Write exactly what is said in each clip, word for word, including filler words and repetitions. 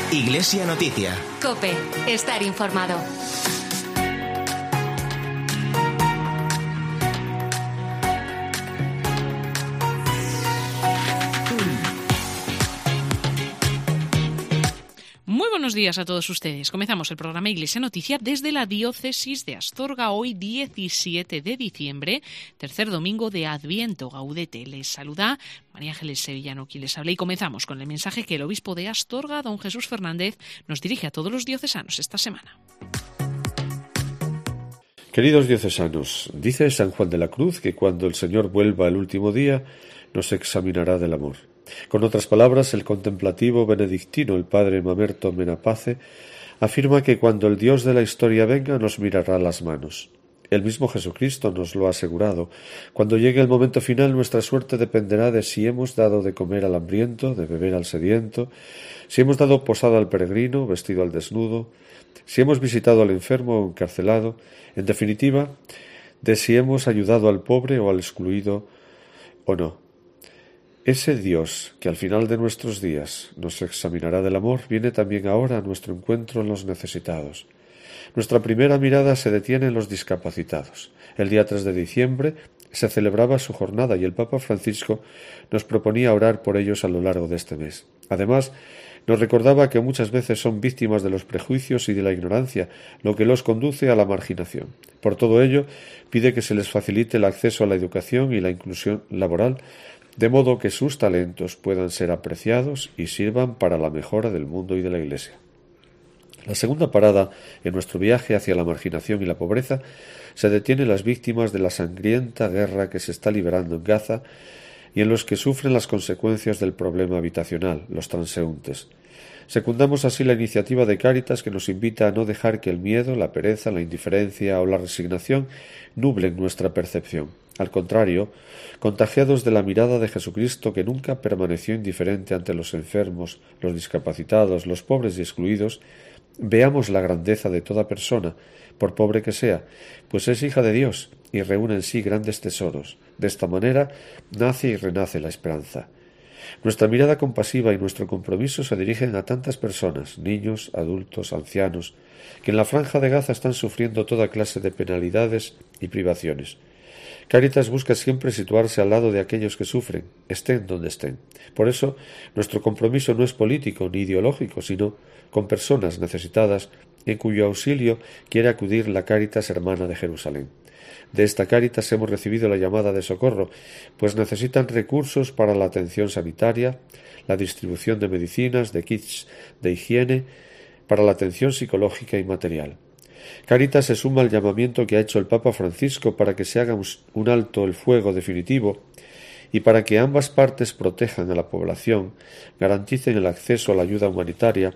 Iglesia Noticia. COPE. Estar informado. Muy buenos días a todos ustedes. Comenzamos el programa Iglesia Noticia desde la Diócesis de Astorga, hoy diecisiete de diciembre, tercer domingo de Adviento. Gaudete. Les saluda María Ángeles Sevillano, quien les habla, y comenzamos con el mensaje que el obispo de Astorga, don Jesús Fernández, nos dirige a todos los diocesanos esta semana. Queridos diocesanos, dice San Juan de la Cruz que cuando el Señor vuelva el último día, nos examinará del amor. Con otras palabras, el contemplativo benedictino, el padre Mamerto Menapace, afirma que cuando el Dios de la historia venga, nos mirará las manos. El mismo Jesucristo nos lo ha asegurado. Cuando llegue el momento final, nuestra suerte dependerá de si hemos dado de comer al hambriento, de beber al sediento, si hemos dado posada al peregrino, vestido al desnudo, si hemos visitado al enfermo o encarcelado, en definitiva, de si hemos ayudado al pobre o al excluido o no. Ese Dios que al final de nuestros días nos examinará del amor viene también ahora a nuestro encuentro en los necesitados. Nuestra primera mirada se detiene en los discapacitados. El día tres de diciembre se celebraba su jornada y el Papa Francisco nos proponía orar por ellos a lo largo de este mes. Además, nos recordaba que muchas veces son víctimas de los prejuicios y de la ignorancia, lo que los conduce a la marginación. Por todo ello, pide que se les facilite el acceso a la educación y la inclusión laboral, de modo que sus talentos puedan ser apreciados y sirvan para la mejora del mundo y de la Iglesia. La segunda parada en nuestro viaje hacia la marginación y la pobreza se detiene en las víctimas de la sangrienta guerra que se está librando en Gaza y en los que sufren las consecuencias del problema habitacional, los transeúntes. Secundamos así la iniciativa de Cáritas, que nos invita a no dejar que el miedo, la pereza, la indiferencia o la resignación nublen nuestra percepción. Al contrario, contagiados de la mirada de Jesucristo, que nunca permaneció indiferente ante los enfermos, los discapacitados, los pobres y excluidos, veamos la grandeza de toda persona, por pobre que sea, pues es hija de Dios y reúne en sí grandes tesoros. De esta manera nace y renace la esperanza. Nuestra mirada compasiva y nuestro compromiso se dirigen a tantas personas, niños, adultos, ancianos, que en la franja de Gaza están sufriendo toda clase de penalidades y privaciones. Cáritas busca siempre situarse al lado de aquellos que sufren, estén donde estén. Por eso, nuestro compromiso no es político ni ideológico, sino con personas necesitadas en cuyo auxilio quiere acudir la Cáritas Hermana de Jerusalén. De esta Cáritas hemos recibido la llamada de socorro, pues necesitan recursos para la atención sanitaria, la distribución de medicinas, de kits de higiene, para la atención psicológica y material. Cáritas se suma al llamamiento que ha hecho el Papa Francisco para que se haga un alto el fuego definitivo y para que ambas partes protejan a la población, garanticen el acceso a la ayuda humanitaria,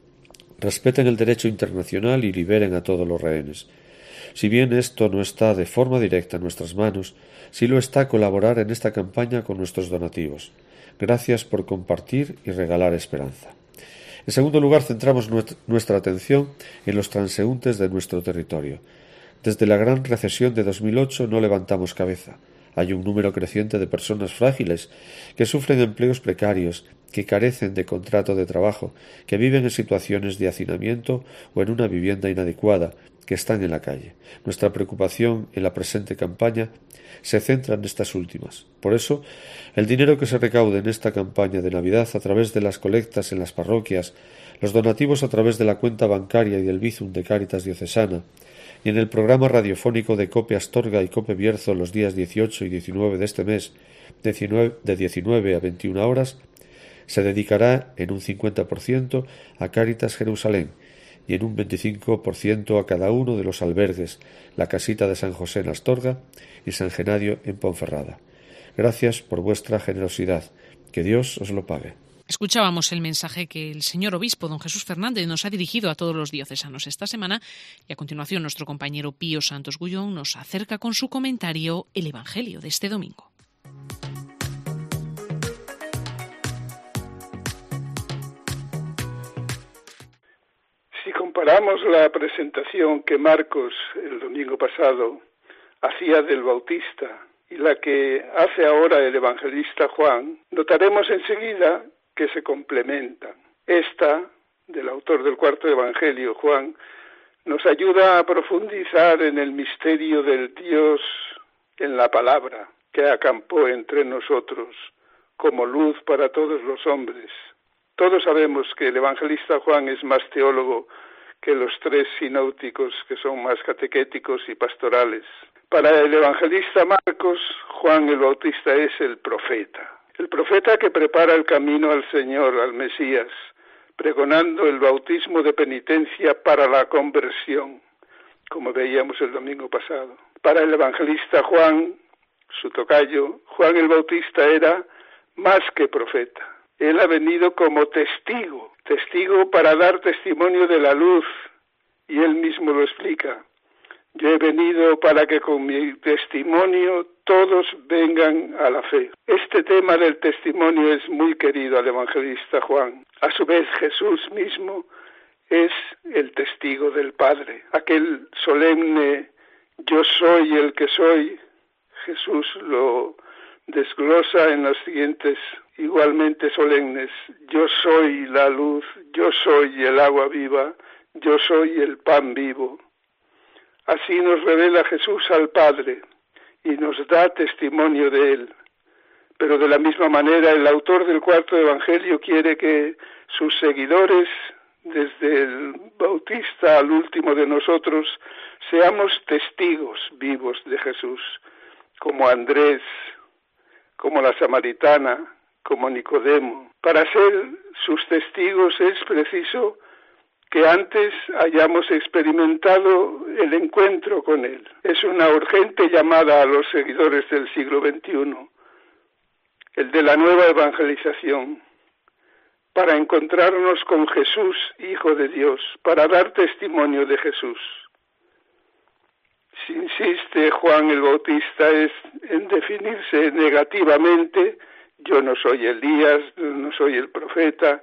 respeten el derecho internacional y liberen a todos los rehenes. Si bien esto no está de forma directa en nuestras manos, sí lo está colaborar en esta campaña con nuestros donativos. Gracias por compartir y regalar esperanza. En segundo lugar, centramos nuestra atención en los transeúntes de nuestro territorio. Desde la gran recesión de dos mil ocho no levantamos cabeza. Hay un número creciente de personas frágiles que sufren empleos precarios, que carecen de contrato de trabajo, que viven en situaciones de hacinamiento o en una vivienda inadecuada, que están en la calle. Nuestra preocupación en la presente campaña se centra en estas últimas. Por eso, el dinero que se recaude en esta campaña de Navidad a través de las colectas en las parroquias, los donativos a través de la cuenta bancaria y del Bizum de Cáritas Diocesana, y en el programa radiofónico de COPE Astorga y COPE Bierzo los días dieciocho y diecinueve de este mes, de diecinueve a veintiuna horas, se dedicará en un cincuenta por ciento a Cáritas Jerusalén y en un veinticinco por ciento a cada uno de los albergues, la casita de San José en Astorga y San Genadio en Ponferrada. Gracias por vuestra generosidad. Que Dios os lo pague. Escuchábamos el mensaje que el señor obispo, don Jesús Fernández, nos ha dirigido a todos los diocesanos esta semana, y a continuación nuestro compañero Pío Santos Gullón nos acerca con su comentario el Evangelio de este domingo. Si comparamos la presentación que Marcos el domingo pasado hacía del Bautista y la que hace ahora el evangelista Juan, notaremos enseguida que se complementan. Esta del autor del cuarto Evangelio, Juan, nos ayuda a profundizar en el misterio del Dios en la palabra que acampó entre nosotros como luz para todos los hombres. Todos sabemos que el evangelista Juan es más teólogo que los tres sinópticos, que son más catequéticos y pastorales. Para el evangelista Marcos, Juan el Bautista es el profeta, el profeta que prepara el camino al Señor, al Mesías, pregonando el bautismo de penitencia para la conversión, como veíamos el domingo pasado. Para el evangelista Juan, su tocayo, Juan el Bautista era más que profeta. Él ha venido como testigo, testigo para dar testimonio de la luz, y él mismo lo explica. Yo he venido para que con mi testimonio todos vengan a la fe. Este tema del testimonio es muy querido al evangelista Juan. A su vez, Jesús mismo es el testigo del Padre. Aquel solemne yo soy el que soy, Jesús lo desglosa en los siguientes igualmente solemnes. Yo soy la luz, yo soy el agua viva, yo soy el pan vivo. Así nos revela Jesús al Padre y nos da testimonio de Él. Pero de la misma manera el autor del cuarto Evangelio quiere que sus seguidores, desde el Bautista al último de nosotros, seamos testigos vivos de Jesús, como Andrés, como la Samaritana, como Nicodemo. Para ser sus testigos es preciso que antes hayamos experimentado el encuentro con Él. Es una urgente llamada a los seguidores del siglo veintiuno, el de la nueva evangelización, para encontrarnos con Jesús, Hijo de Dios, para dar testimonio de Jesús. Si insiste Juan el Bautista es en definirse negativamente, yo no soy Elías, no soy el profeta,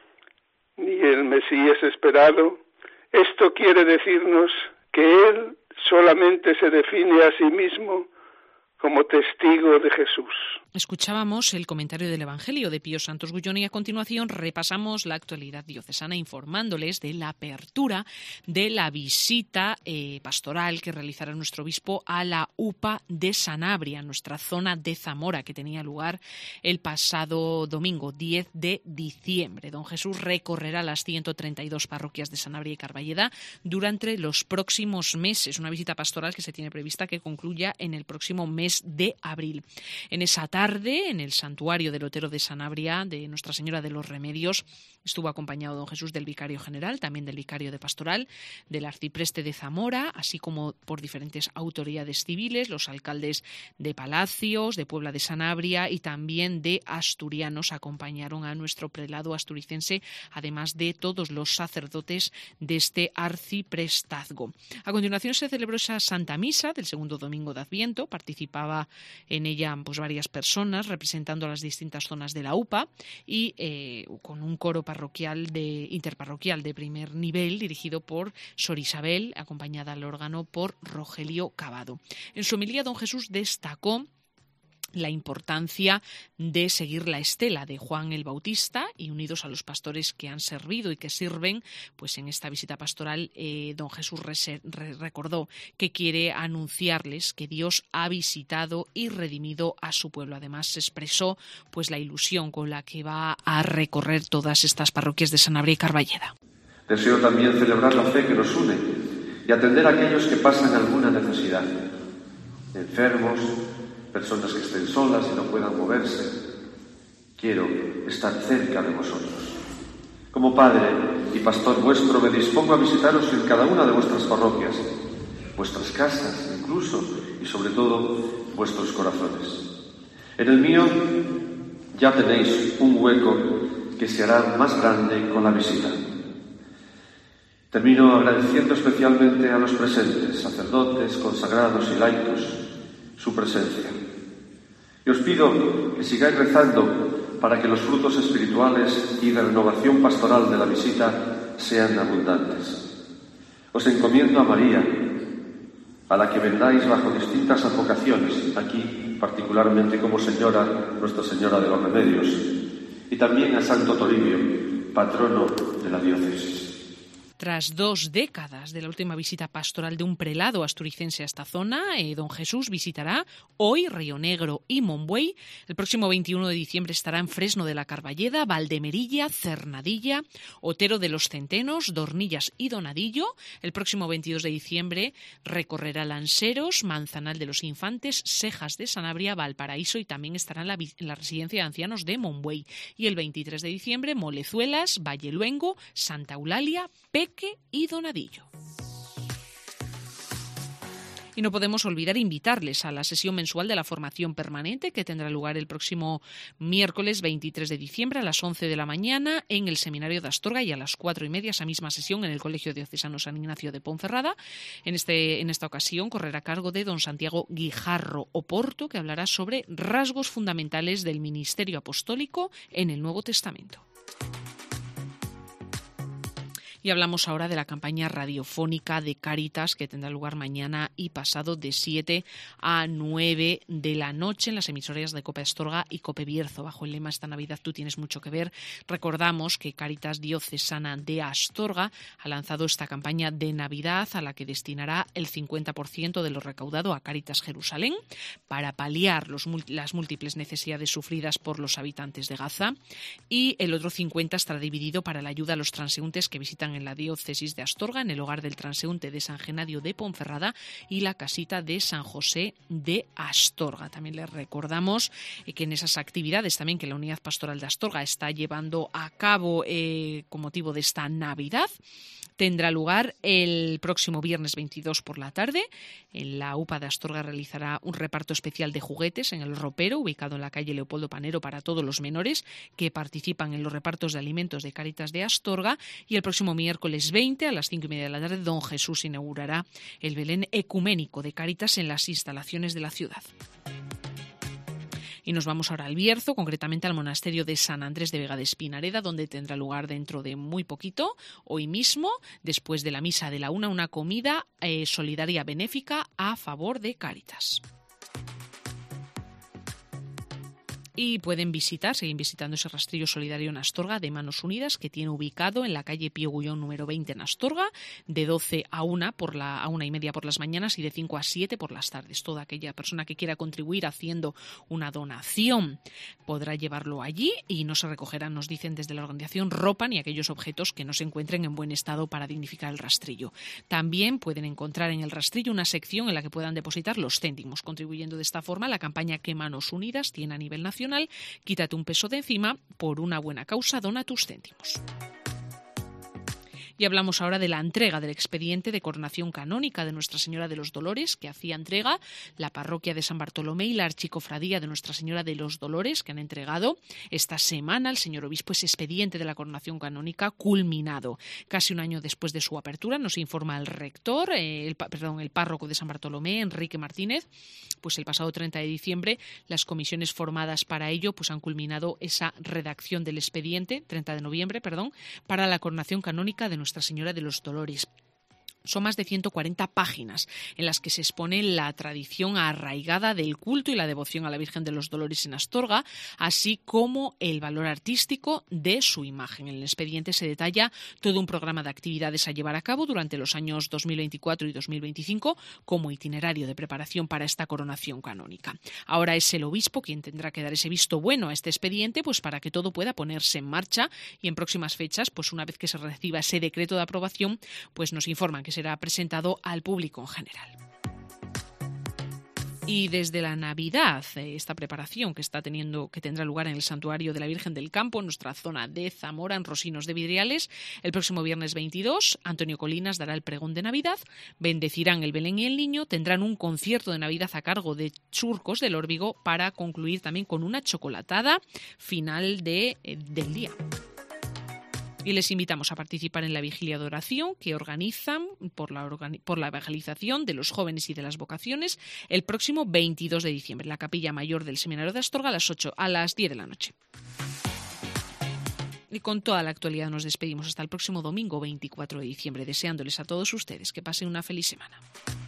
ni el Mesías esperado. Esto quiere decirnos que Él solamente se define a sí mismo como testigo de Jesús. Escuchábamos el comentario del Evangelio de Pío Santos Gullón y a continuación repasamos la actualidad diocesana informándoles de la apertura de la visita eh, pastoral que realizará nuestro obispo a la U P A de Sanabria, nuestra zona de Zamora, que tenía lugar el pasado domingo diez de diciembre. Don Jesús recorrerá las ciento treinta y dos parroquias de Sanabria y Carballeda durante los próximos meses, una visita pastoral que se tiene prevista que concluya en el próximo mes de abril. En esa tarde, en el santuario del Otero de Sanabria de Nuestra Señora de los Remedios, estuvo acompañado don Jesús del vicario general, también del vicario de pastoral, del arcipreste de Zamora, así como por diferentes autoridades civiles, los alcaldes de Palacios, de Puebla de Sanabria y también de Asturianos acompañaron a nuestro prelado asturicense, además de todos los sacerdotes de este arciprestazgo. A continuación se celebró esa Santa Misa del segundo domingo de Adviento. Participaron en ella pues varias personas representando a las distintas zonas de la U P A y eh, con un coro parroquial de interparroquial de primer nivel dirigido por Sor Isabel, acompañada al órgano por Rogelio Cavado. En su homilía don Jesús destacó la importancia de seguir la estela de Juan el Bautista y unidos a los pastores que han servido y que sirven, pues en esta visita pastoral eh, don Jesús re- re- recordó que quiere anunciarles que Dios ha visitado y redimido a su pueblo. Además se expresó pues la ilusión con la que va a recorrer todas estas parroquias de Sanabria y Carballeda. Deseo también celebrar la fe que nos une y atender a aquellos que pasan alguna necesidad, enfermos, personas que estén solas y no puedan moverse. Quiero estar cerca de vosotros. Como Padre y Pastor vuestro me dispongo a visitaros en cada una de vuestras parroquias, vuestras casas incluso, y sobre todo vuestros corazones. En el mío ya tenéis un hueco que se hará más grande con la visita. Termino agradeciendo especialmente a los presentes, sacerdotes, consagrados y laicos, su presencia. Y os pido que sigáis rezando para que los frutos espirituales y de renovación pastoral de la visita sean abundantes. Os encomiendo a María, a la que vendáis bajo distintas advocaciones, aquí particularmente como Señora, Nuestra Señora de los Remedios, y también a Santo Toribio, patrono de la diócesis. Tras dos décadas de la última visita pastoral de un prelado asturicense a esta zona, eh, don Jesús visitará hoy Río Negro y Monbuey. El próximo veintiuno de diciembre estará en Fresno de la Carballeda, Valdemerilla, Cernadilla, Otero de los Centenos, Dornillas y Donadillo. El próximo veintidós de diciembre recorrerá Lanseros, Manzanal de los Infantes, Sejas de Sanabria, Valparaíso y también estará en la, en la residencia de ancianos de Monbuey. Y el veintitrés de diciembre, Molezuelas, Valleluengo, Santa Eulalia, Peque y Donadillo. Y no podemos olvidar invitarles a la sesión mensual de la formación permanente que tendrá lugar el próximo miércoles veintitrés de diciembre a las once de la mañana en el Seminario de Astorga y a las cuatro y media esa misma sesión en el Colegio Diocesano San Ignacio de Ponferrada. En, este, en esta ocasión correrá a cargo de don Santiago Guijarro Oporto, que hablará sobre rasgos fundamentales del ministerio apostólico en el Nuevo Testamento. Y hablamos ahora de la campaña radiofónica de Cáritas que tendrá lugar mañana y pasado de siete a nueve de la noche en las emisoras de Cope Astorga y Cope Bierzo. Bajo el lema "Esta Navidad tú tienes mucho que ver", recordamos que Cáritas Diocesana de Astorga ha lanzado esta campaña de Navidad a la que destinará el cincuenta por ciento de lo recaudado a Cáritas Jerusalén para paliar los, las múltiples necesidades sufridas por los habitantes de Gaza, y el otro cincuenta por ciento estará dividido para la ayuda a los transeúntes que visitan en la diócesis de Astorga, en el hogar del transeúnte de San Genadio de Ponferrada y la casita de San José de Astorga. También les recordamos que en esas actividades también que la Unidad Pastoral de Astorga está llevando a cabo eh, con motivo de esta Navidad, tendrá lugar el próximo viernes veintidós por la tarde. En la U P A de Astorga realizará un reparto especial de juguetes en el ropero, ubicado en la calle Leopoldo Panero, para todos los menores que participan en los repartos de alimentos de Cáritas de Astorga. Y el próximo miércoles veinte a las cinco y media de la tarde, don Jesús inaugurará el Belén ecuménico de Cáritas en las instalaciones de la ciudad. Y nos vamos ahora al Bierzo, concretamente al monasterio de San Andrés de Vega de Espinareda, donde tendrá lugar dentro de muy poquito, hoy mismo, después de la misa de la una, una comida eh, solidaria benéfica a favor de Cáritas. Y pueden visitar, seguir visitando ese rastrillo solidario en Astorga de Manos Unidas, que tiene ubicado en la calle Pío Gullón número veinte en Astorga, de doce a una, por la, a una y media por las mañanas y de cinco a siete por las tardes. Toda aquella persona que quiera contribuir haciendo una donación podrá llevarlo allí y no se recogerán, nos dicen desde la organización, ropa ni aquellos objetos que no se encuentren en buen estado para dignificar el rastrillo. También pueden encontrar en el rastrillo una sección en la que puedan depositar los céntimos, contribuyendo de esta forma a la campaña que Manos Unidas tiene a nivel nacional. Quítate un peso de encima, por una buena causa, dona tus céntimos. Y hablamos ahora de la entrega del expediente de coronación canónica de Nuestra Señora de los Dolores, que hacía entrega la parroquia de San Bartolomé y la archicofradía de Nuestra Señora de los Dolores, que han entregado esta semana al señor obispo ese expediente de la coronación canónica culminado. Casi un año después de su apertura, nos informa el rector, eh, el, perdón, el párroco de San Bartolomé, Enrique Martínez, pues el pasado treinta de diciembre las comisiones formadas para ello pues han culminado esa redacción del expediente, treinta de noviembre, perdón, para la coronación canónica de Nuestra Nuestra Señora de los Dolores. Son más de ciento cuarenta páginas en las que se expone la tradición arraigada del culto y la devoción a la Virgen de los Dolores en Astorga, así como el valor artístico de su imagen. En el expediente se detalla todo un programa de actividades a llevar a cabo durante los años dos mil veinticuatro y dos mil veinticinco como itinerario de preparación para esta coronación canónica. Ahora es el obispo quien tendrá que dar ese visto bueno a este expediente, pues para que todo pueda ponerse en marcha, y en próximas fechas, pues una vez que se reciba ese decreto de aprobación, pues nos informan que será presentado al público en general. Y desde la Navidad, esta preparación que está teniendo, que tendrá lugar en el Santuario de la Virgen del Campo, en nuestra zona de Zamora, en Rosinos de Vidriales, el próximo viernes veintidós, Antonio Colinas dará el pregón de Navidad, bendecirán el Belén y el Niño, tendrán un concierto de Navidad a cargo de Churcos del Órbigo para concluir también con una chocolatada final de, eh, del día. Y les invitamos a participar en la vigilia de oración que organizan por la, organi- por la evangelización de los jóvenes y de las vocaciones el próximo veintidós de diciembre en la Capilla Mayor del Seminario de Astorga a las ocho, a las diez de la noche. Y con toda la actualidad nos despedimos hasta el próximo domingo veinticuatro de diciembre, deseándoles a todos ustedes que pasen una feliz semana.